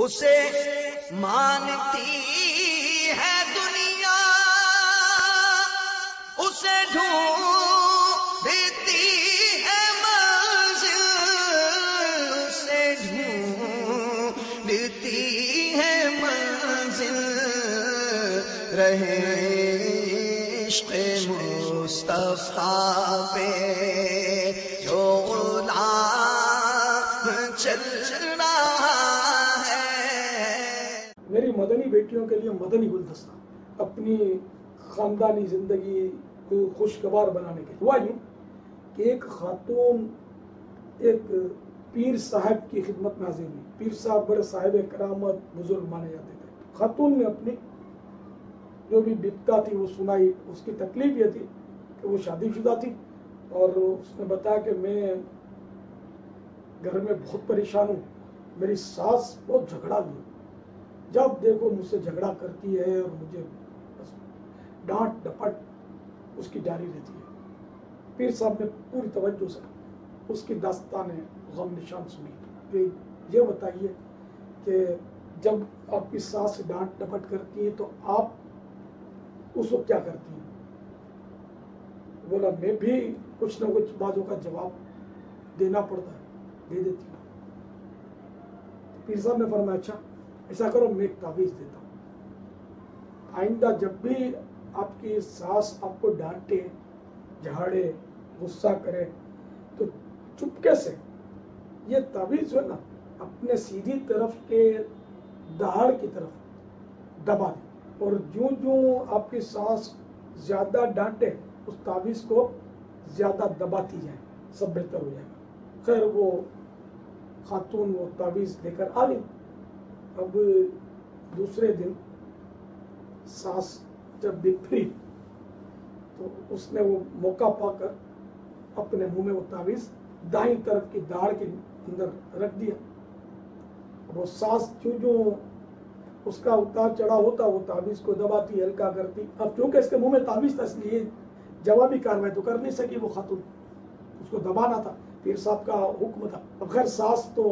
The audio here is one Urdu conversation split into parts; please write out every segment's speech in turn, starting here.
اسے مانتی ہے دنیا، اسے ڈھونڈتی ہے منزل، اسے ڈھونڈتی ہے منزل، رہے عشق مصطفیٰ پہ جو غلام چل رہا ہے۔ میری مدنی بیٹیوں کے لیے مدنی گلدستہ اپنی خاندانی زندگی کو خوشگوار بنانے کے لیے ہوا یوں کہ ایک خاتون ایک پیر صاحب کی خدمت میں حاضر ہوئی۔ پیر صاحب بڑے صاحب کرامت بزرگ مانے جاتے تھے۔ خاتون نے اپنی جو بھی بپتا تھی وہ سنائی۔ اس کی تکلیف یہ تھی کہ وہ شادی شدہ تھی اور اس نے بتایا کہ میں گھر میں بہت پریشان ہوں، میری ساس بہت جھگڑا دی، جب دیکھو مجھ سے جھگڑا کرتی ہے اور مجھے ڈانٹ ڈپٹ اس کی جاری رہتی ہے۔ پیر صاحب نے پوری توجہ سے اس کی داستان غم نشان سنی کہ یہ بتائیے کہ جب آپ کی ساس ڈانٹ ڈپٹ کرتی ہے تو آپ اس وقت کیا کرتی ہیں؟ بولا میں بھی کچھ نہ کچھ باتوں کا جواب دینا پڑتا ہے، دے دیتی ہوں۔ پیر صاحب نے فرمایا اچھا ایسا کرو میں ایک تعویذ دیتا ہوں، آئندہ جب بھی آپ کی ساس آپ کو ڈانٹے جھاڑے غصہ کرے تو چپکے سے یہ تعویذ جو ہے نا اپنے سیدھی طرف کے دہاڑ کی طرف دبا دیں اور جوں جوں آپ کی ساس زیادہ ڈانٹے اس تعویذ کو زیادہ دباتی جائیں، سب بہتر ہو جائے گا۔ خیر وہ خاتون وہ تعویذ لے کر آ گئی۔ اب دوسرے دن ساس جب بکھری تو اس نے وہ موقع پا کر اپنے منہ میں وہ تعویذ دائیں طرف کی داڑھ کے اندر رکھ دیا۔ وہ ساس جو اس کا اتار چڑھا ہوتا وہ تعویذ کو دباتی ہلکا کرتی۔ اب چونکہ اس کے منہ میں تعویذ تھا اس لیے جوابی کاروائی تو کر نہیں سکی وہ خاتون، اس کو دبانا تھا، پیر صاحب کا حکم تھا۔ خیر ساس تو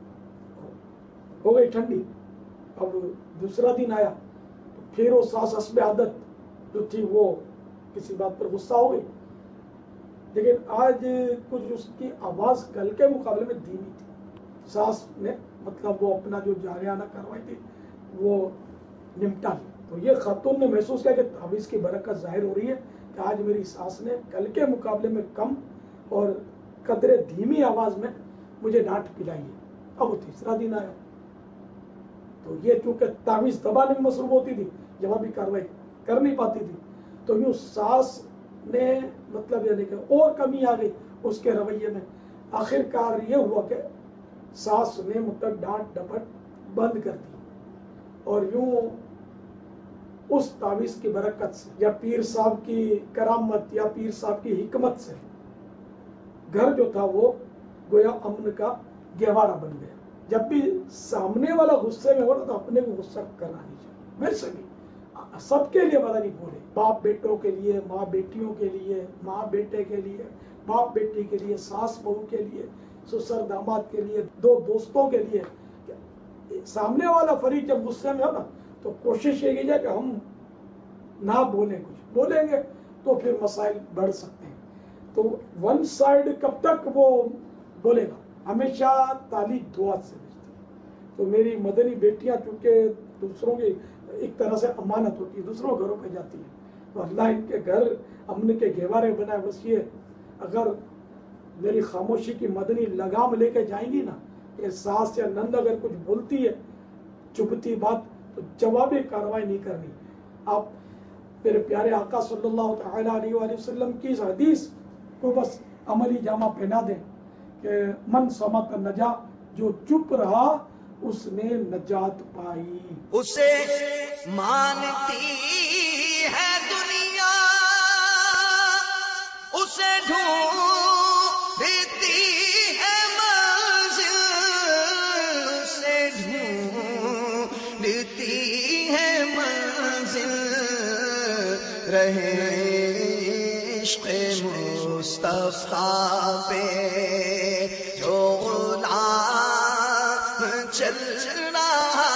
ہو گئی ٹھنڈی۔ اب دوسرا دن آیا تو پھر وہ ساس حسب عادت جو تھی وہ کسی بات پر غصہ ہو گئی، لیکن آج کچھ اس کی آواز کل کے مقابلے میں دھیمی تھی۔ ساس نے مطلب وہ اپنا جو جاریانہ کاروائی تھی وہ نمٹا لی۔ تو یہ خاتون نے محسوس کیا کہ تعویذ کی برکت ظاہر ہو رہی ہے کہ آج میری ساس نے کل کے مقابلے میں کم اور قدرے دھیمی آواز میں مجھے ڈانٹ پلائی ہے۔ اب وہ تیسرا دن آیا تو یہ چونکہ تعویذ دبانے میں مصروف ہوتی تھی جوابی کاروائی کر نہیں پاتی تھی، تو یوں ساس نے مطلب یعنی کہ اور کمی آ گئی اس کے رویے میں۔ آخر کار یہ ہوا کہ ساس نے مطلب ڈانٹ ڈپٹ بند کر دی اور یوں اس تعویذ کی برکت سے یا پیر صاحب کی کرامت یا پیر صاحب کی حکمت سے گھر جو تھا وہ گویا امن کا گہوارہ بن گیا۔ جب بھی سامنے والا غصے میں ہو رہا تو اپنے کو غصہ کرنا نہیں چاہیے، میرے سے بھی سب کے لیے پتہ نہیں بولے، باپ بیٹوں کے لیے، ماں بیٹیوں کے لیے، ماں بیٹے کے لیے، باپ بیٹی کے لیے، ساس بہو کے لیے، سسر داماد کے لیے، دو دوستوں کے لیے۔ سامنے والا فریق جب غصے میں ہو نا تو کوشش یہ کیجیے کہ ہم نہ بولیں، کچھ بولیں گے تو پھر مسائل بڑھ سکتے ہیں۔ تو ون سائیڈ کب تک وہ بولے گا، ہمیشہ تالی دعا سے بجتی ہے۔ تو میری مدنی بیٹیاں چونکہ دوسروں کی ایک طرح سے امانت ہوتی ہے، دوسروں گھروں پہ جاتی ہے، تو اللہ ان کے گھر امن کے گہوارے بنائے۔ بس یہ اگر میری خاموشی کی مدنی لگام لے کے جائیں گی نا، یہ ساس یا نند اگر کچھ بولتی ہے چبھتی بات تو جوابی کاروائی نہیں کرنی۔ آپ میرے پیارے آقا صلی اللہ تعالی علیہ وآلہ وسلم کی اس حدیث کو بس عملی جامہ پہنا دیں کہ من صمت نجا، جو چپ رہا اس نے نجات پائی۔ اسے مانتی ہے دنیا، اسے ڈھونڈتی ہے منزل، اسے ڈھونڈتی ہے منزل، رہے عشق مصطفیٰ پہ جو غلام چل رہا